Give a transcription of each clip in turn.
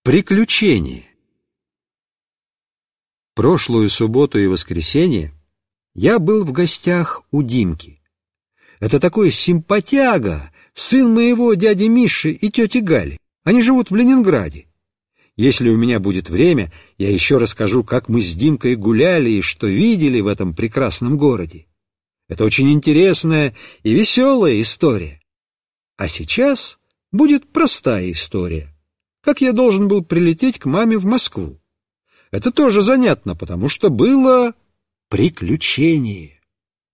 Приключение. Прошлую субботу и воскресенье я был в гостях у Димки. Это такой симпатяга, сын моего дяди Миши и тети Гали. Они живут в Ленинграде. Если у меня будет время, я еще расскажу, как мы с Димкой гуляли и что видели в этом прекрасном городе. Это очень интересная и веселая история. А сейчас будет простая история. Как я должен был прилететь к маме в Москву. Это тоже занятно, потому что было приключение.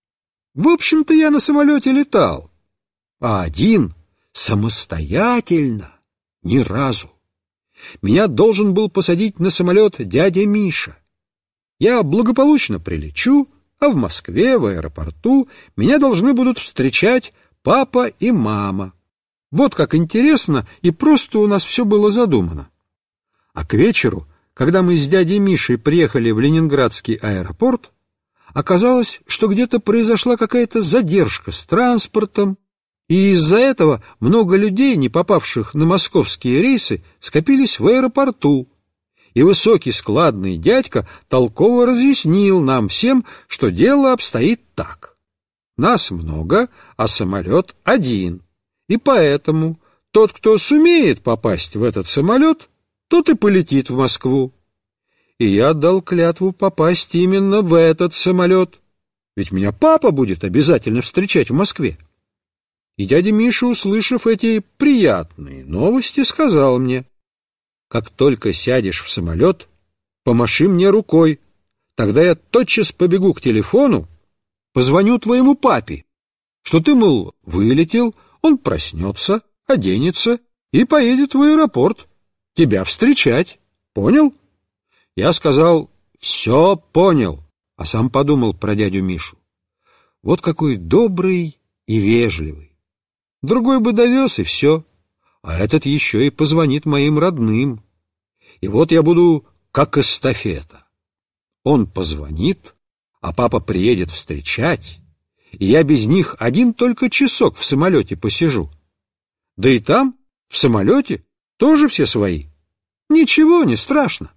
В общем-то, я на самолете летал, а один, самостоятельно, ни разу. Меня должен был посадить на самолет дядя Миша. Я благополучно прилечу, а в Москве, в аэропорту, меня должны будут встречать папа и мама. Вот как интересно и просто у нас все было задумано. А к вечеру, когда мы с дядей Мишей приехали в Ленинградский аэропорт, оказалось, что где-то произошла какая-то задержка с транспортом, и из-за этого много людей, не попавших на московские рейсы, скопились в аэропорту. И высокий складный дядька толково разъяснил нам всем, что дело обстоит так. Нас много, а самолет один. И поэтому тот, кто сумеет попасть в этот самолет, тот и полетит в Москву. И я дал клятву попасть именно в этот самолет, ведь меня папа будет обязательно встречать в Москве. И дядя Миша, услышав эти приятные новости, сказал мне: «Как только сядешь в самолет, помаши мне рукой, тогда я тотчас побегу к телефону, позвоню твоему папе, что ты, мол, вылетел». Он проснется, оденется и поедет в аэропорт тебя встречать. Понял? Я сказал: все понял, а сам подумал про дядю Мишу. Вот какой добрый и вежливый. Другой бы довез, и все, а этот еще и позвонит моим родным. И вот я буду как эстафета. Он позвонит, а папа приедет встречать, и я без них один только часок в самолете посижу. Да и там, в самолете, тоже все свои. Ничего, не страшно.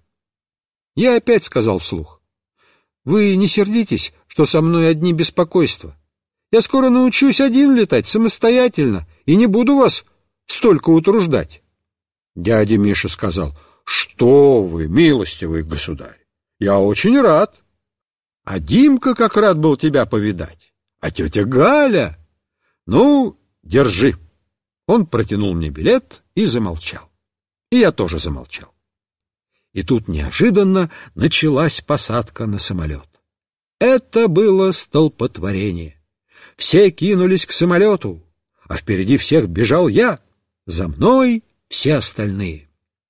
Я опять сказал вслух: вы не сердитесь, что со мной одни беспокойства. Я скоро научусь один летать самостоятельно и не буду вас столько утруждать. Дядя Миша сказал: что вы, милостивый государь, я очень рад. А Димка как рад был тебя повидать. А тетя Галя? Ну, держи. Он протянул мне билет и замолчал. И я тоже замолчал. И тут неожиданно началась посадка на самолет. Это было столпотворение. Все кинулись к самолету, а впереди всех бежал я, за мной все остальные.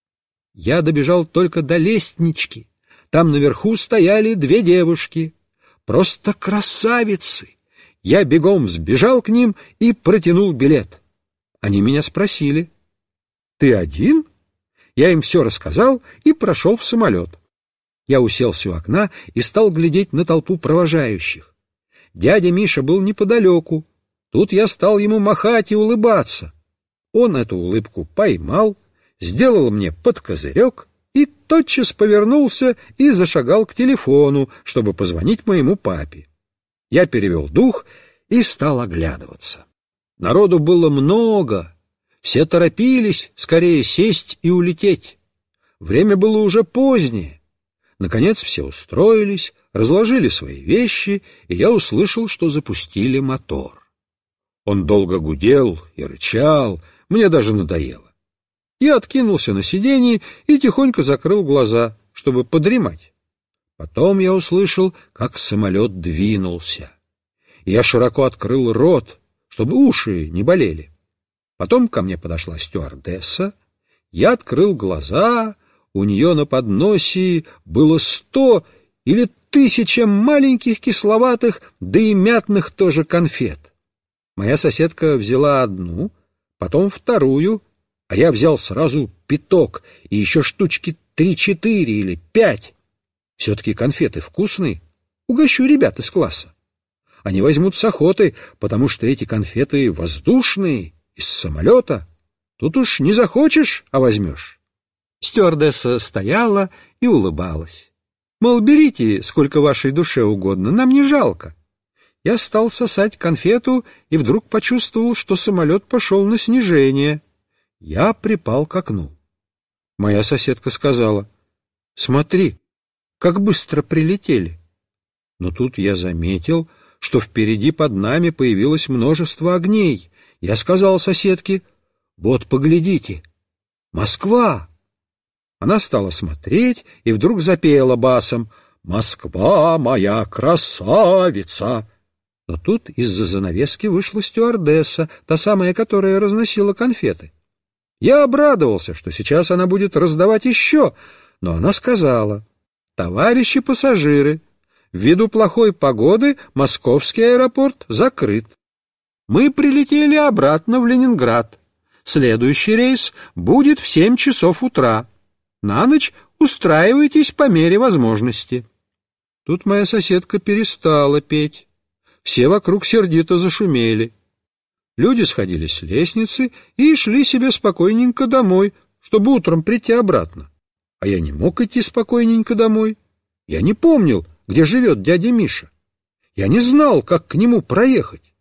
Я добежал только до лестнички. Там наверху стояли две девушки, просто красавицы. Я бегом взбежал к ним и протянул билет. Они меня спросили: ты один? Я им все рассказал и прошел в самолет. Я уселся у окна и стал глядеть на толпу провожающих. Дядя Миша был неподалеку. Тут я стал ему махать и улыбаться. Он эту улыбку поймал, сделал мне подкозырек и тотчас повернулся и зашагал к телефону, чтобы позвонить моему папе. Я перевел дух и стал оглядываться. Народу было много, все торопились скорее сесть и улететь. Время было уже позднее. Наконец все устроились, разложили свои вещи, и я услышал, что запустили мотор. Он долго гудел и рычал, мне даже надоело. Я откинулся на сиденье и тихонько закрыл глаза, чтобы подремать. Потом я услышал, как самолет двинулся. Я широко открыл рот, чтобы уши не болели. Потом ко мне подошла стюардесса. Я открыл глаза, у нее на подносе было 100 или 1000 маленьких кисловатых, да и мятных тоже конфет. Моя соседка взяла одну, потом вторую, а я взял сразу 5 и еще штучки 3-4 или 5. Все-таки конфеты вкусные. Угощу ребят из класса. Они возьмут с охотой, потому что эти конфеты воздушные, из самолета. Тут уж не захочешь, а возьмешь. Стюардесса стояла и улыбалась. Мол, берите, сколько вашей душе угодно, нам не жалко. Я стал сосать конфету и вдруг почувствовал, что самолет пошел на снижение. Я припал к окну. Моя соседка сказала: «Смотри, как быстро прилетели». Но тут я заметил, что впереди под нами появилось множество огней. Я сказал соседке: «Вот, поглядите, Москва». Она стала смотреть и вдруг запела басом: «Москва моя красавица». Но тут из-за занавески вышла стюардесса, та самая, которая разносила конфеты. Я обрадовался, что сейчас она будет раздавать еще, но она сказала: «Товарищи пассажиры, ввиду плохой погоды московский аэропорт закрыт. Мы прилетели обратно в Ленинград. Следующий рейс будет в 7 часов утра. На ночь устраивайтесь по мере возможности». Тут моя соседка перестала петь. Все вокруг сердито зашумели. Люди сходили с лестницы и шли себе спокойненько домой, чтобы утром прийти обратно. А я не мог идти спокойненько домой. Я не помнил, где живет дядя Миша. Я не знал, как к нему проехать.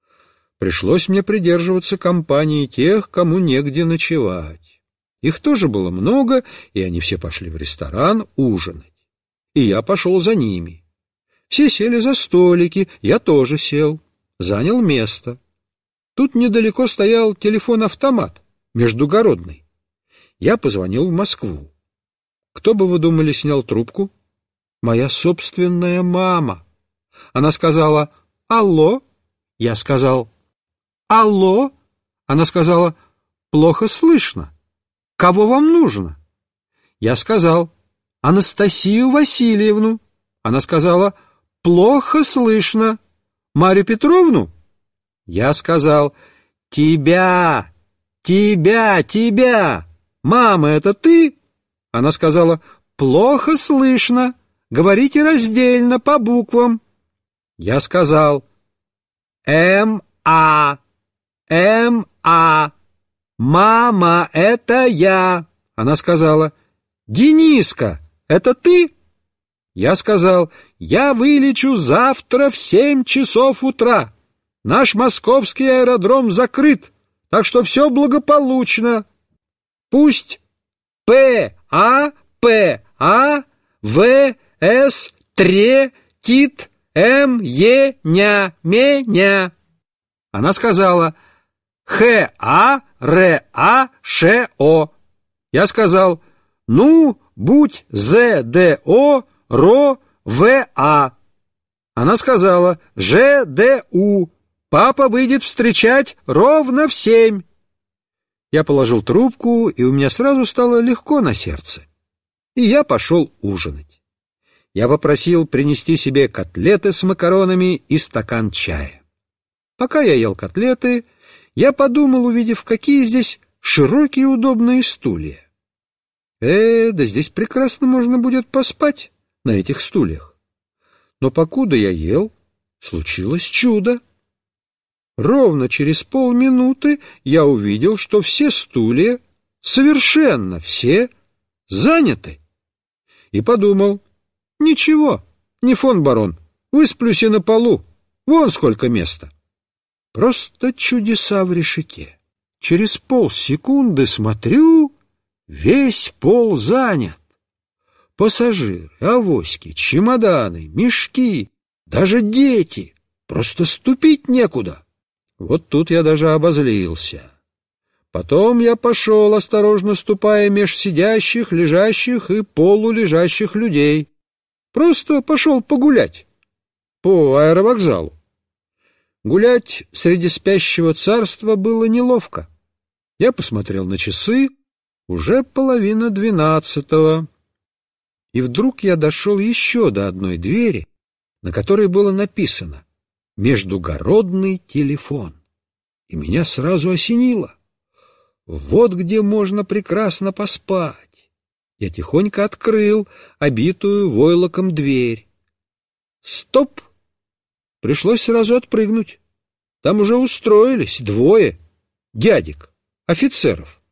Пришлось мне придерживаться компании тех, кому негде ночевать. Их тоже было много, и они все пошли в ресторан ужинать. И я пошел за ними. Все сели за столики, я тоже сел, занял место. Тут недалеко стоял телефон-автомат, междугородный. Я позвонил в Москву. Кто бы вы думали снял трубку? Моя собственная мама. Она сказала: «Алло». Я сказал: «Алло». Она сказала: «Плохо слышно. Кого вам нужно?» Я сказал: «Анастасию Васильевну». Она сказала: «Плохо слышно. Марью Петровну?» Я сказал: «Тебя, тебя, тебя. Мама, это ты?» Она сказала: «Плохо слышно. Говорите раздельно, по буквам». Я сказал: «М-А, М-А. Мама, это я». Она сказала: «Дениска, это ты?» Я сказал: «Я вылечу завтра в 7 часов утра. Наш московский аэродром закрыт, так что все благополучно. Пусть П-А, П-А, В-С, Тре, Тит, М-Е, Ня, Меня». Она сказала: «Х-А, Р-А, Ш-О». Я сказал: «Ну, будь З-Д-О, Ро, В-А». Она сказала: «Ж-Д-У. Папа выйдет встречать ровно в 7». Я положил трубку, и у меня сразу стало легко на сердце. И я пошел ужинать. Я попросил принести себе котлеты с макаронами и стакан чая. Пока я ел котлеты, я подумал, увидев, какие здесь широкие удобные стулья. Да здесь прекрасно можно будет поспать на этих стульях. Но покуда я ел, случилось чудо. Ровно через полминуты я увидел, что все стулья, совершенно все, заняты. И подумал: ничего, не фон барон, высплюсь и на полу, вон сколько места. Просто чудеса в решете. Через полсекунды смотрю, весь пол занят. Пассажиры, авоськи, чемоданы, мешки, даже дети. Просто ступить некуда. Вот тут я даже обозлился. Потом я пошел, осторожно ступая меж сидящих, лежащих и полулежащих людей. Просто пошел погулять по аэровокзалу. Гулять среди спящего царства было неловко. Я посмотрел на часы, уже 11:30. И вдруг я дошел еще до одной двери, на которой было написано «Междугородный телефон». И меня сразу осенило. Вот где можно прекрасно поспать. Я тихонько открыл обитую войлоком дверь. Стоп! Пришлось сразу отпрыгнуть. Там уже устроились двое дядек, офицеров.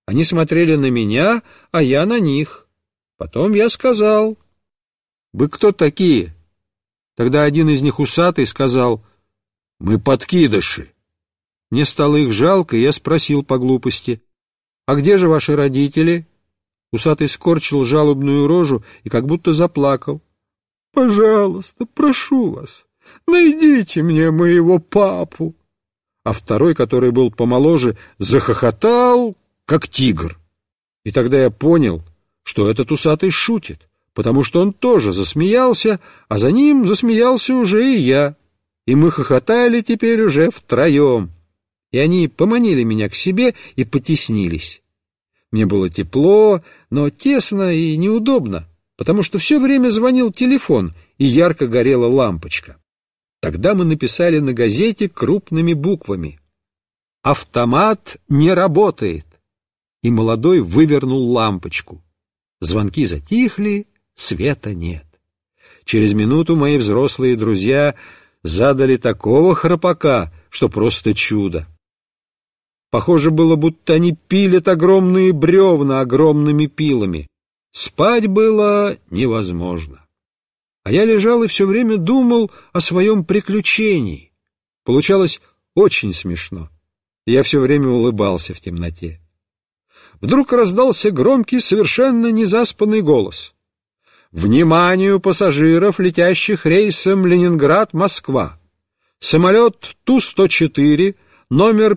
Они смотрели на меня, а я на них. Потом я сказал: «Вы кто такие?» Тогда один из них, усатый, сказал: «Мы подкидыши». Мне стало их жалко, и я спросил по глупости: «А где же ваши родители?» Усатый скорчил жалобную рожу и как будто заплакал. «Пожалуйста, прошу вас, найдите мне моего папу». А второй, который был помоложе, захохотал, как тигр. И тогда я понял, что этот усатый шутит, потому что он тоже засмеялся, а за ним засмеялся уже и я. И мы хохотали теперь уже втроем. И они поманили меня к себе и потеснились. Мне было тепло, но тесно и неудобно, потому что все время звонил телефон, и ярко горела лампочка. Тогда мы написали на газете крупными буквами: «Автомат не работает». И молодой вывернул лампочку. Звонки затихли, света нет. Через минуту мои взрослые друзья задали такого храпака, что просто чудо. Похоже было, будто они пилят огромные бревна огромными пилами. Спать было невозможно. А я лежал и все время думал о своем приключении. Получалось очень смешно. Я все время улыбался в темноте. Вдруг раздался громкий, совершенно незаспанный голос: «Вниманию пассажиров, летящих рейсом Ленинград-Москва! Самолет Ту-104, номер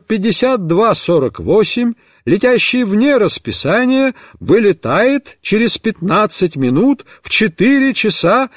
5248, летящий вне расписания, вылетает через 15 минут в 4 часа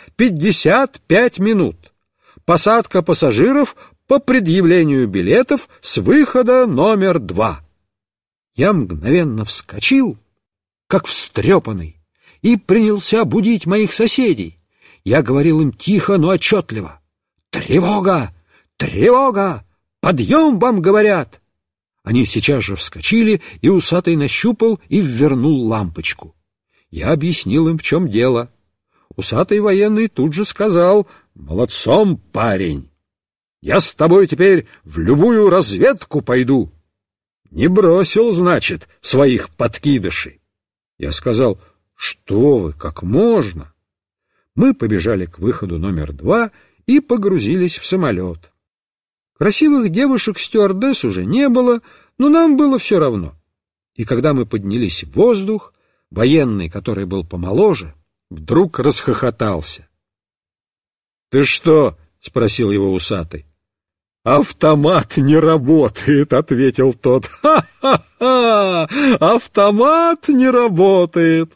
55 минут. Посадка пассажиров по предъявлению билетов с выхода номер 2». Я мгновенно вскочил, как встрепанный, и принялся будить моих соседей. Я говорил им тихо, но отчетливо: «Тревога! Тревога! Подъем, вам говорят!» Они сейчас же вскочили, и усатый нащупал и ввернул лампочку. Я объяснил им, в чем дело. Усатый военный тут же сказал: «Молодцом, парень! Я с тобой теперь в любую разведку пойду». «Не бросил, значит, своих подкидышей?» Я сказал: «Что вы, как можно?» Мы побежали к выходу номер 2 и погрузились в самолет. Красивых девушек-стюардесс уже не было, но нам было все равно. И когда мы поднялись в воздух, военный, который был помоложе, вдруг расхохотался. «Ты что?» — спросил его усатый. «Автомат не работает», — ответил тот. «Ха-ха-ха! Автомат не работает!»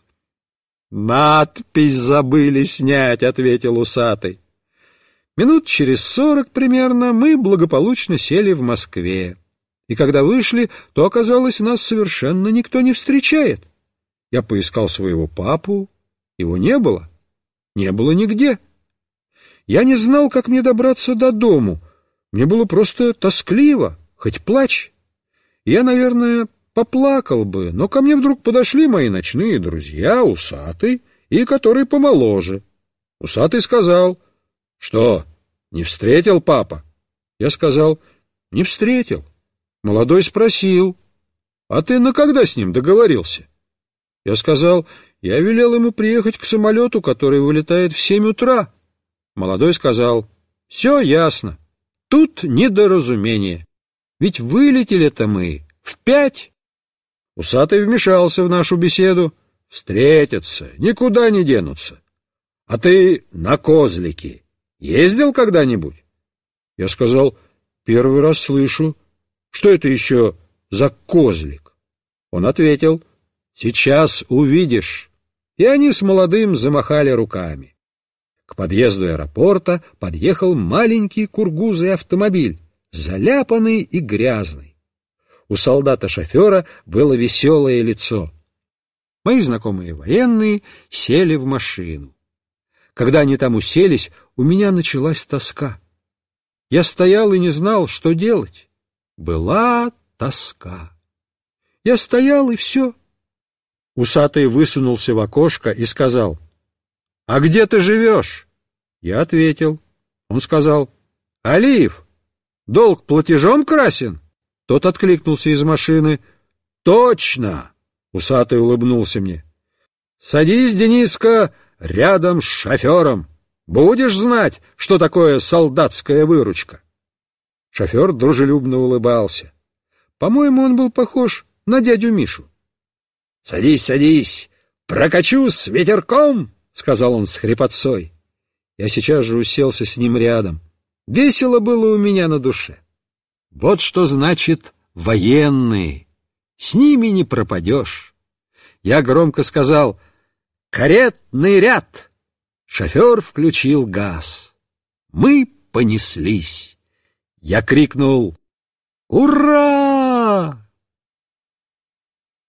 «Надпись забыли снять», — ответил усатый. Минут через 40 примерно мы благополучно сели в Москве. И когда вышли, то оказалось, нас совершенно никто не встречает. Я поискал своего папу, его не было. Не было нигде. Я не знал, как мне добраться до дому. Мне было просто тоскливо, хоть плачь. Я, наверное, поплакал бы, но ко мне вдруг подошли мои ночные друзья, усатый и который помоложе. Усатый сказал: «Что, не встретил папа?» Я сказал: «Не встретил». Молодой спросил: «А ты на когда с ним договорился?» Я сказал: «Я велел ему приехать к самолету, который вылетает в 7 утра». Молодой сказал: «Все ясно. Тут недоразумение. Ведь вылетели-то мы в 5». Усатый вмешался в нашу беседу: «Встретятся, никуда не денутся. А ты на козлики ездил когда-нибудь?» Я сказал: «Первый раз слышу. Что это еще за козлик?» Он ответил: «Сейчас увидишь». И они с молодым замахали руками. К подъезду аэропорта подъехал маленький кургузый автомобиль, заляпанный и грязный. У солдата-шофера было веселое лицо. Мои знакомые военные сели в машину. Когда они там уселись, у меня началась тоска. Я стоял и не знал, что делать. Была тоска. Я стоял, и все. Усатый высунулся в окошко и сказал: «А где ты живешь?» Я ответил. Он сказал: «Алиев, долг платежом красен?» Тот откликнулся из машины: «Точно! Усатый улыбнулся мне. «Садись, Дениска, рядом с шофером. Будешь знать, что такое солдатская выручка». Шофер дружелюбно улыбался. По-моему, он был похож на дядю Мишу. «Садись, садись, прокачу с ветерком», — сказал он с хрипотцой. Я сейчас же уселся с ним рядом. Весело было у меня на душе. Вот что значит военные. С ними не пропадешь. Я громко сказал: «Каретный ряд!» Шофер включил газ. Мы понеслись. Я крикнул: «Ура!»